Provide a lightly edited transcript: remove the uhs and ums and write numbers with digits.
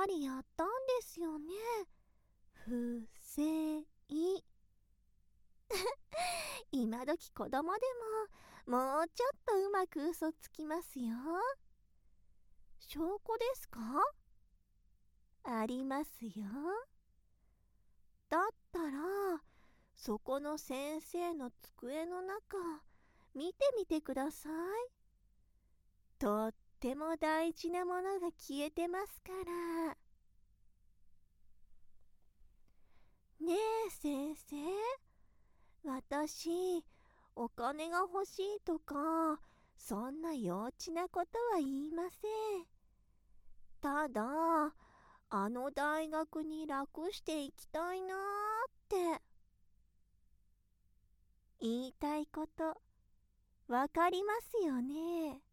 かりやったんですよね。不正。今時子供でももうちょっとうまく嘘つきますよ。証拠ですか？ありますよ。だったら、そこの先生の机の中、見てみてください。とっても大事なものが消えてますから。ねえ先生、私、お金が欲しいとか、そんな幼稚なことは言いません。ただ、あの大学に楽していきたいなーって言いたいこと、わかりますよね。